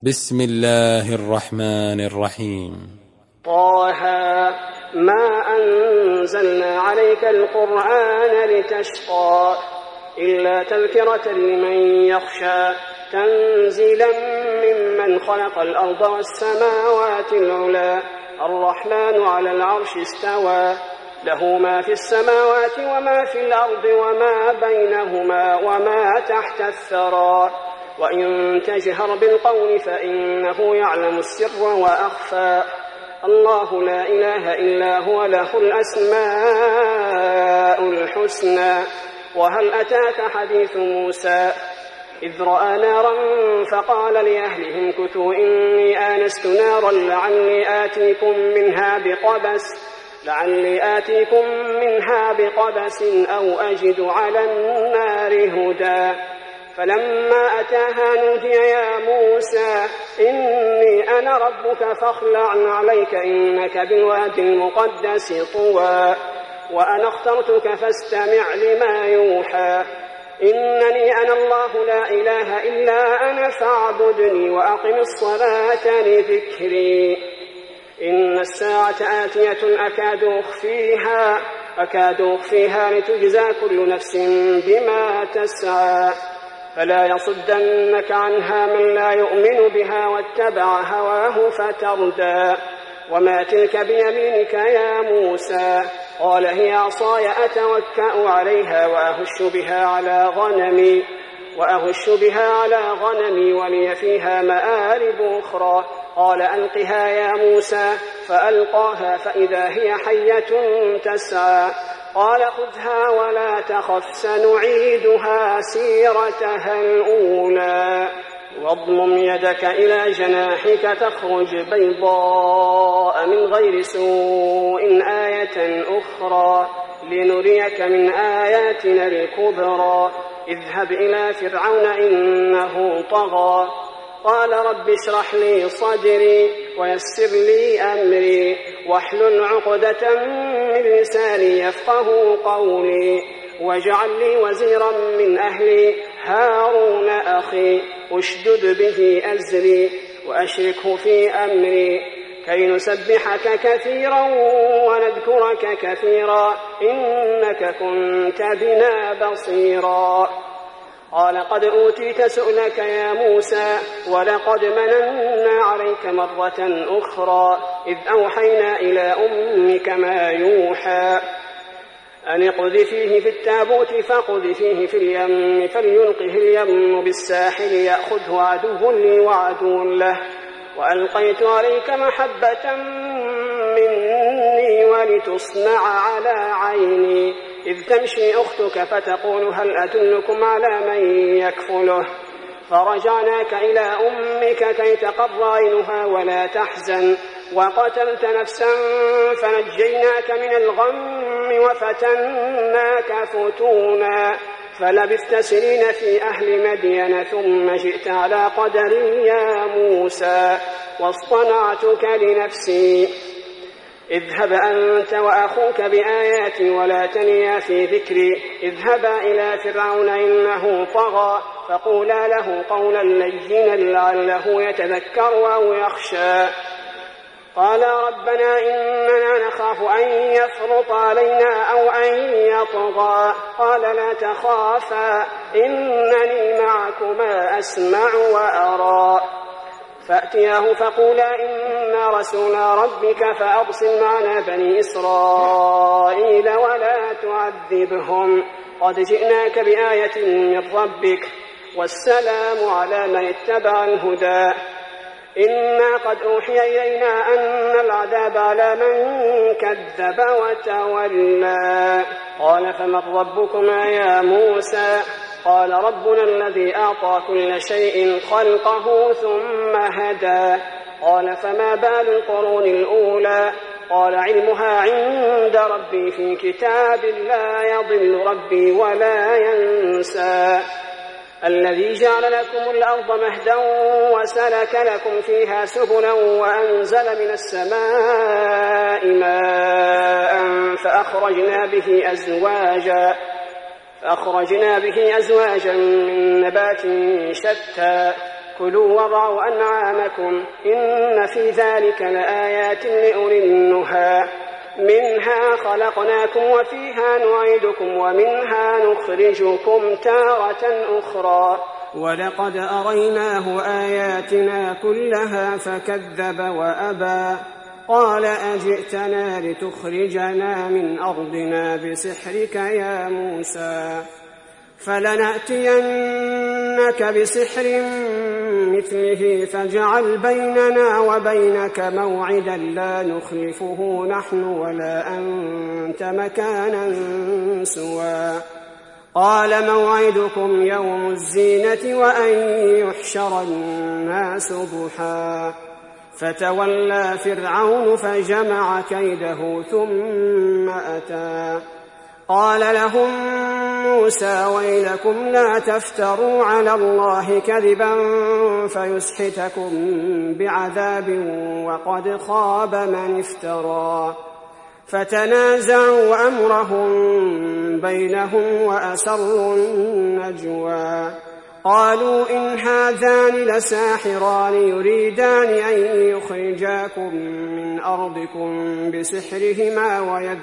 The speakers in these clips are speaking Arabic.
بسم الله الرحمن الرحيم. طه ما أنزلنا عليك القرآن لتشقى إلا تذكرة لمن يخشى تنزيلا ممن خلق الأرض والسماوات العلى الرحمن على العرش استوى له ما في السماوات وما في الأرض وما بينهما وما تحت الثرى وإن تجهر بالقول فإنه يعلم السر وأخفى الله لا إله إلا هو له الأسماء الحسنى وهل أتاك حديث موسى إذ رأى نارا فقال لأهلهم كثوا إني آنست نارا لعلي آتيكم منها بقبس أو أجد على النار هدى فلما أتاها نودي يا موسى إني أنا ربك فاخلع عليك إنك بالوادي المقدس طوى وأنا اخترتك فاستمع لما يوحى إنني أنا الله لا إله إلا أنا فاعبدني وأقم الصلاة لذكري إن الساعة آتية أكاد أخفيها لتجزى كل نفس بما تسعى فلا يصدنك عنها من لا يؤمن بها واتبع هواه فتردى وما تلك بيمينك يا موسى قال هي عصاي أتوكأ عليها وأهش بها على غنمي ولي فيها مآرب أخرى قال ألقها يا موسى فألقاها فإذا هي حية تسعى قال خذها ولا تخف سنعيدها سيرتها الأولى واضمم يدك إلى جناحك تخرج بيضاء من غير سوء آية أخرى لنريك من آياتنا الكبرى اذهب إلى فرعون إنه طغى قال رب اشرح لي صدري ويسر لي أمري واحلل عقدة من لساني يفقه قولي واجعل لي وزيرا من أهلي هارون أخي اشدد به أزري وأشركه في أمري كي نسبحك كثيرا ونذكرك كثيرا إنك كنت بنا بصيرا قال قد أوتيت سؤلك يا موسى ولقد مننا عليك مرة أخرى إذ أوحينا إلى أمك ما يوحى أن اقذفيه في التابوت فاقذفيه في اليم فليلقه اليم بالساحل يأخذه عدو لي وعدو له وألقيت عليك محبة مني ولتصنع على عيني إذ تمشي أختك فتقول هل أدلكم على من يكفله فرجعناك إلى أمك كي تقر عينها ولا تحزن وقتلت نفسا فنجيناك من الغم وفتناك فتونا فلبثت سنين في أهل مدين ثم جئت على قدر يا موسى واصطنعتك لنفسي اذهب أنت وأخوك بآياتي ولا تنيا في ذكري اذهبا إلى فرعون إنه طغى فقولا له قولا لينا لعله يتذكر أو يخشى قال ربنا إننا نخاف أن يفرط علينا أو أن يطغى قال لا تخافا إنني معكما أسمع وأرى فأتياه فقولا إنا رسول ربك فأرسل معنا بني إسرائيل ولا تعذبهم قد جئناك بآية من ربك والسلام على من اتبع الهدى إنا قد أوحي إلينا أن العذاب على من كذب وتولى قال فمن ربكما يا موسى قال ربنا الذي أعطى كل شيء خلقه ثم هدى قال فما بال القرون الأولى قال علمها عند ربي في كتاب لا يضل ربي ولا ينسى الذي جعل لكم الأرض مهدا وسلك لكم فيها سبلا وأنزل من السماء ماء فأخرجنا به أزواجا من نبات شتى كلوا وارعوا أنعامكم إن في ذلك لآيات لأولي النهى منها خلقناكم وفيها نعيدكم ومنها نخرجكم تارة أخرى ولقد أريناه آياتنا كلها فكذب وأبى قال أجئتنا لتخرجنا من أرضنا بسحرك يا موسى فلنأتينك بسحر مثله فاجعل بيننا وبينك موعدا لا نخلفه نحن ولا أنت مكانا سوى قال موعدكم يوم الزينة وأن يحشر الناس ضحى فتولى فرعون فجمع كيده ثم أتى قال لهم موسى ويلكم لا تفتروا على الله كذبا فيسحتكم بعذاب وقد خاب من افترى فتنازعوا أمرهم بينهم وأسروا النجوى قالوا إن هذان لساحران يريدان أن يخرجاكم من أرضكم بسحرهما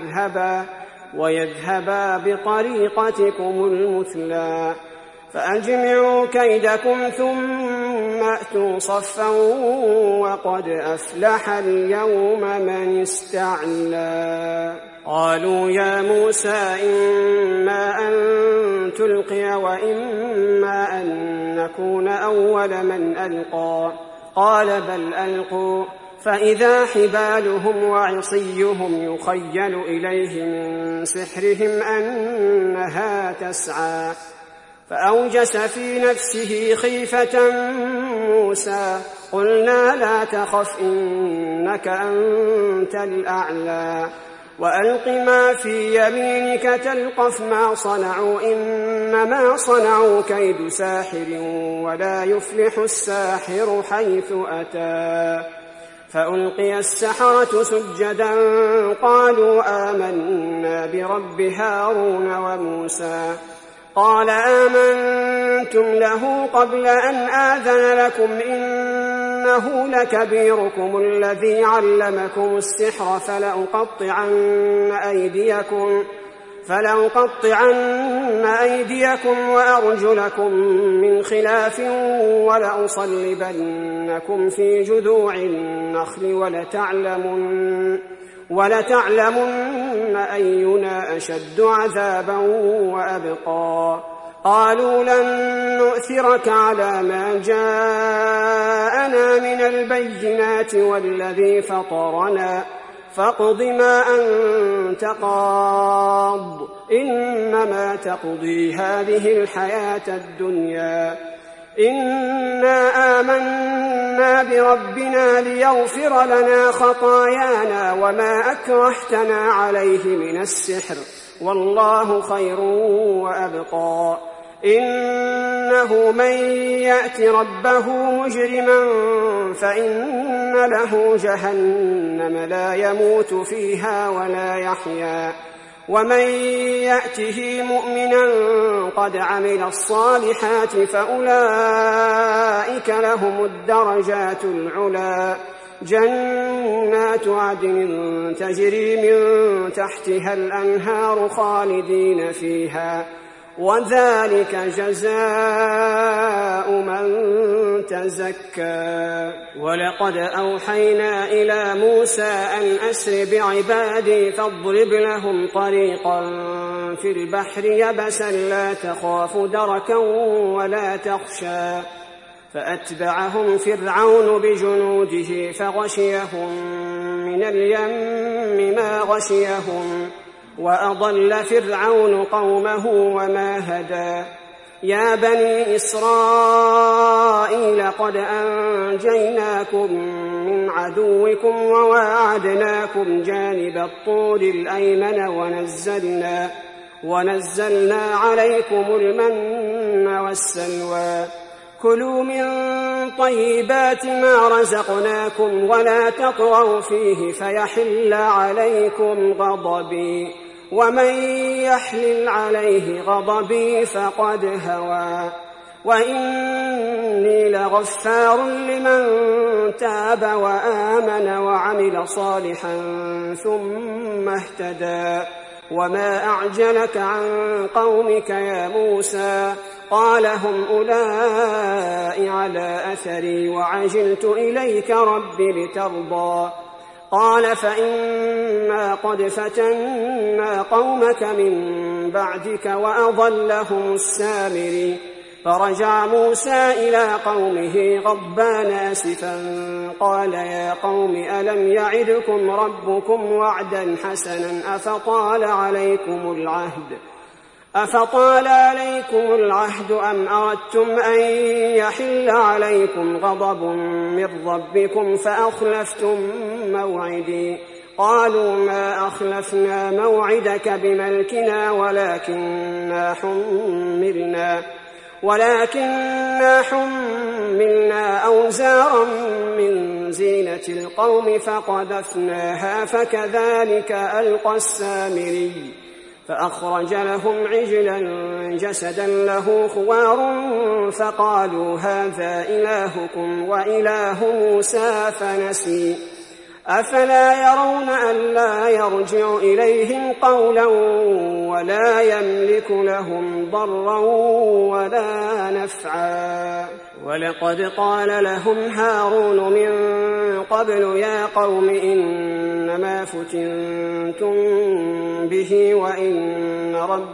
ويذهبا بطريقتكم المثلى فأجمعوا كيدكم ثم أتوا صفا وقد أفلح اليوم من استعلى قالوا يا موسى إما أن تلقي وإما أن نكون أول من ألقى قال بل ألقوا فإذا حبالهم وعصيهم يخيل إليه من سحرهم أنها تسعى فأوجس في نفسه خيفة موسى قلنا لا تخف إنك أنت الأعلى وألق ما في يمينك تلقف ما صنعوا إنما صنعوا كيد ساحر ولا يفلح الساحر حيث أتى فألقي السحرة سجدا قالوا آمنا برب هارون وموسى قال آمنتم له قبل أن آذن لكم إنه لكبيركم الذي علمكم السحر فلأقطعن أيديكم وأرجلكم من خلاف ولأصلبنكم في جذوع النخل ولتعلمن أينا أشد عذابا وأبقى قالوا لن نؤثرك على ما جاءنا من البينات والذي فطرنا فاقض ما أنت قاض إنما تقضي هذه الحياة الدنيا إنا آمنا بربنا ليغفر لنا خطايانا وما أكرهتنا عليه من السحر والله خير وأبقى إنه من يأت ربه مجرما فإن له جهنم لا يموت فيها ولا يحيا ومن يأته مؤمنا قد عمل الصالحات فأولئك لهم الدرجات العلى جنات عدن تجري من تحتها الأنهار خالدين فيها وذلك جزاء من تزكى ولقد أوحينا إلى موسى أن أسر بعبادي فاضرب لهم طريقا في البحر يبسا لا تخاف دركا ولا تخشى فأتبعهم فرعون بجنوده فغشيهم من اليم ما غشيهم وأضل فرعون قومه وما هدى يا بني إسرائيل قد أنجيناكم من عدوكم وواعدناكم جانب الطور الأيمن ونزلنا عليكم المن والسلوى كلوا من طيبات ما رزقناكم ولا تطغوا فيه فيحل عليكم غضبي ومن يحلل عليه غضبي فقد هوى وإني لغفار لمن تاب وآمن وعمل صالحا ثم اهتدى. وما أعجلك عن قومك يا موسى؟ قال هم أولئك على أثري وعجلت إليك رب لترضى. قال فإنا قد فتنا قومك من بعدك وأضلهم السامري. فرجع موسى إلى قومه غضبان آسفا قال يا قوم ألم يعدكم ربكم وعدا حسنا أفطال عليكم العهد أم أردتم أن يحل عليكم غضب من ربكم فأخلفتم موعدي؟ قالوا ما أخلفنا موعدك بملكنا ولكننا حملنا أوزارا من زينة القوم فقذفناها فكذلك ألقى السامري. فأخرج لهم عجلا جسدا له خوار فقالوا هذا إلهكم وإله موسى فنسي. أفلا يرون ألا يرجع إليهم قولا ولا يملك لهم ضرا ولا نفعا. ولقد قال لهم هارون من قبل يا قوم إنما فتنتم به وإن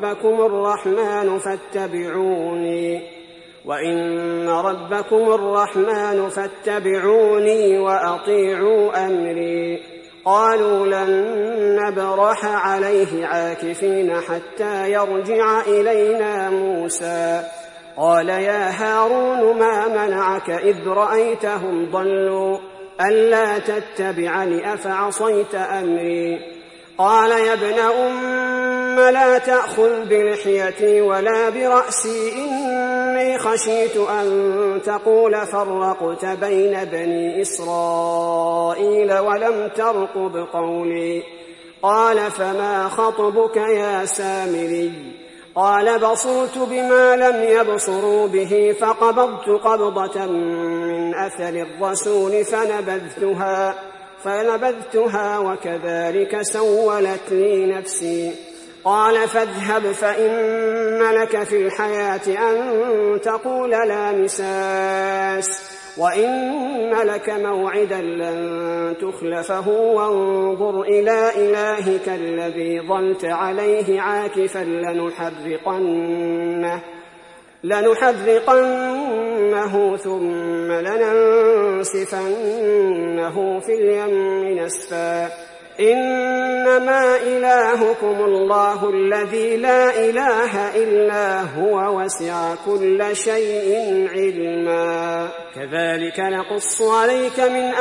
ربكم الرحمن فاتبعوني وأطيعوا أمري. قالوا لن نبرح عليه عاكفين حتى يرجع إلينا موسى. قال يا هارون ما منعك إذ رأيتهم ضلوا ألا تتبعني أفعصيت أمري؟ قال يا ابن أم لا تأخذ بلحيتي ولا برأسي إني خشيت أن تقول فرقت بين بني إسرائيل ولم ترقب قولي. قال فما خطبك يا سامري؟ قال بصرت بما لم يبصروا به فقبضت قبضة من أثر الرسول فنبذتها وكذلك سولت لي نفسي. قال فاذهب فإن لك في الحياة أن تقول لا مساس وإن لك موعدا لن تخلفه وانظر إلى إلهك الذي ظلت عليه عاكفا لنحرقنه ثم لننسفنه في اليم نسفا. إنما إلهكم الله الذي لا إله إلا هو وسع كل شيء علما. كذلك نقص عليك من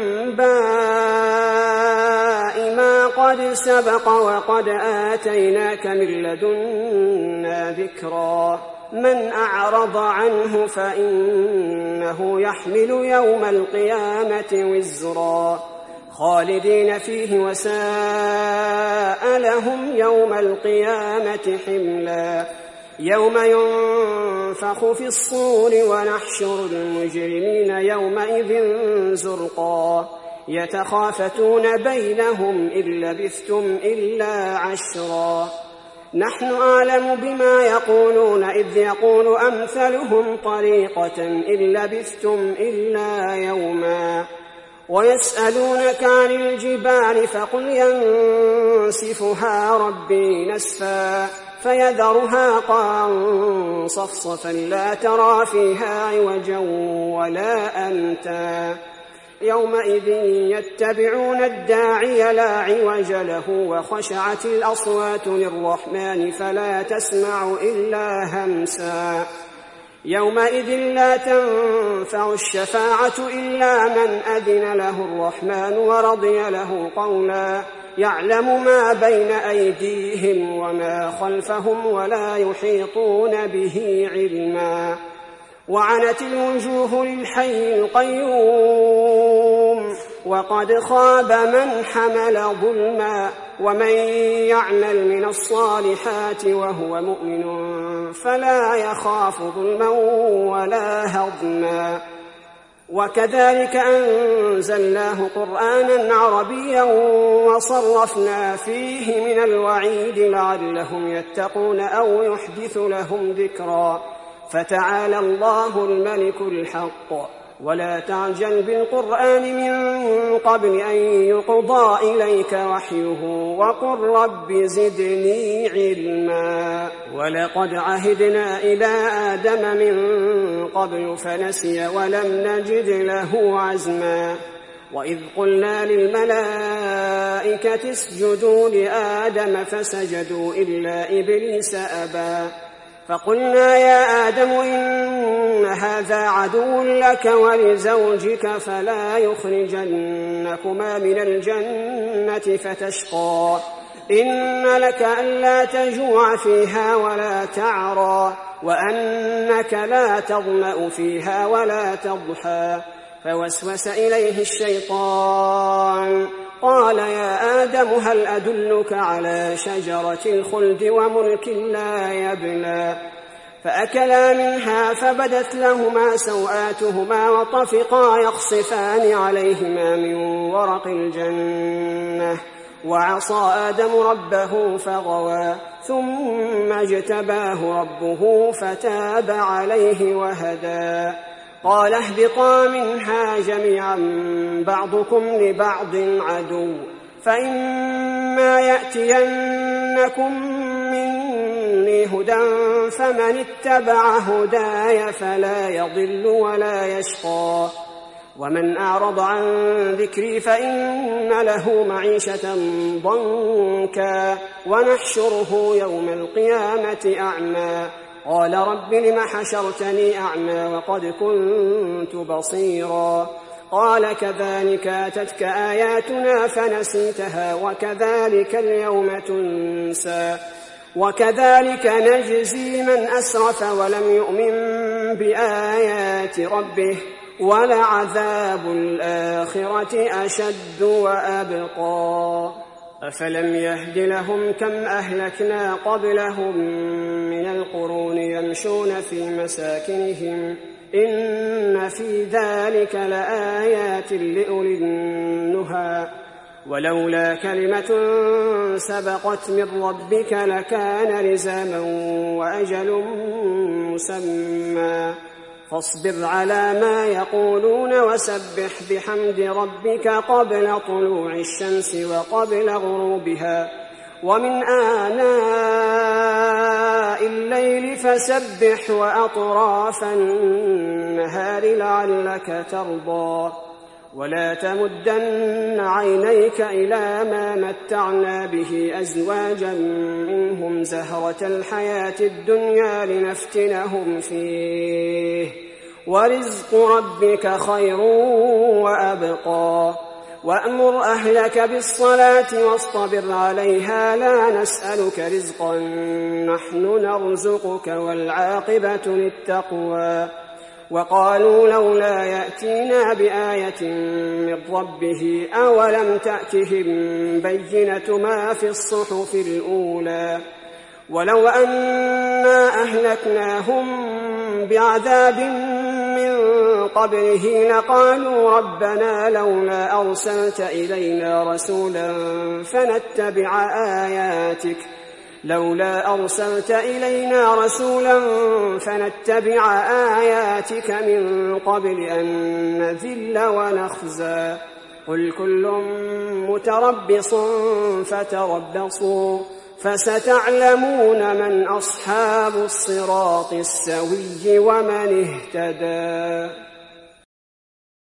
أنباء ما قد سبق وقد آتيناك من لدنا ذكرا. من أعرض عنه فإنه يحمل يوم القيامة وزرا خالدين فيه وساء لهم يوم القيامة حملا. يوم ينفخ في الصور ونحشر المجرمين يومئذ زرقا يتخافتون بينهم إن لبثتم إلا عشرا. نحن أعلم بما يقولون إذ يقول أمثلهم طريقة إن لبثتم إلا يوما. ويسألونك عن الجبال فقل ينسفها ربي نسفا فيذرها قاعا صفصفا لا ترى فيها عوجا ولا أمتا. يومئذ يتبعون الداعي لا عوج له وخشعت الأصوات للرحمن فلا تسمع إلا همسا. يومئذ لا تنفع الشفاعة إلا من أذن له الرحمن ورضي له قولا. يعلم ما بين أيديهم وما خلفهم ولا يحيطون به علما. وعنت الوجوه للحي القيوم وقد خاب من حمل ظلما ومن يعمل من الصالحات وهو مؤمن فلا يخاف ظلما ولا هضما وكذلك أنزلناه قرآنا عربيا وصرفنا فيه من الوعيد لعلهم يتقون أو يحدث لهم ذكرا فتعالى الله الملك الحق ولا تعجل بالقرآن من قبل أن يقضى إليك وحيه وقل رب زدني علما ولقد عهدنا إلى آدم من قبل فنسي ولم نجد له عزما وإذ قلنا للملائكة اسجدوا لآدم فسجدوا إلا إبليس أبى فقلنا يا آدم إن هذا عدو لك ولزوجك فلا يخرجنكما من الجنة فتشقى إن لك ألا تجوع فيها ولا تعرى وأنك لا تظمأ فيها ولا تضحى فوسوس إليه الشيطان قال يا آدم هل أدلك على شجرة الخلد وملك لا يبلى فأكلا منها فبدت لهما سوآتهما وطفقا يخصفان عليهما من ورق الجنة وعصى آدم ربه فغوى ثم اجتباه ربه فتاب عليه وهدى قال اهبطا منها جميعا بعضكم لبعض عدو فإما يأتينكم مني هدى فمن اتبع هداي فلا يضل ولا يشقى ومن أعرض عن ذكري فإن له معيشة ضنكا ونحشره يوم القيامة أعمى قال رب لم حشرتني أعمى وقد كنت بصيرا قال كذلك أتتك آياتنا فنسيتها وكذلك اليوم تنسى وكذلك نجزي من أسرف ولم يؤمن بآيات ربه ولعذاب الآخرة أشد وأبقى أفلم يهد لهم كم أهلكنا قبلهم من القرون يمشون في مساكنهم إن في ذلك لآيات لأولي النهى ولولا كلمة سبقت من ربك لكان لزاما وأجل مسمى فاصبر على ما يقولون وسبح بحمد ربك قبل طلوع الشمس وقبل غروبها ومن آناء الليل فسبح وأطراف النهار لعلك ترضى ولا تمدن عينيك إلى ما متعنا به أزواجا منهم زهرة الحياة الدنيا لنفتنهم فيه ورزق ربك خير وأبقى وأمر أهلك بالصلاة واصطبر عليها لا نسألك رزقا نحن نرزقك والعاقبة للتقوى وقالوا لولا يأتينا بآية من ربه أولم تأتهم بينة ما في الصحف الأولى ولو أنا أهلكناهم بعذاب من قبله لقالوا ربنا لولا أرسلت إلينا رسولا فنتبع آياتك من قبل أن نذل ونخزى قل كل متربص فتربصوا فستعلمون من أصحاب الصراط السوي ومن اهتدى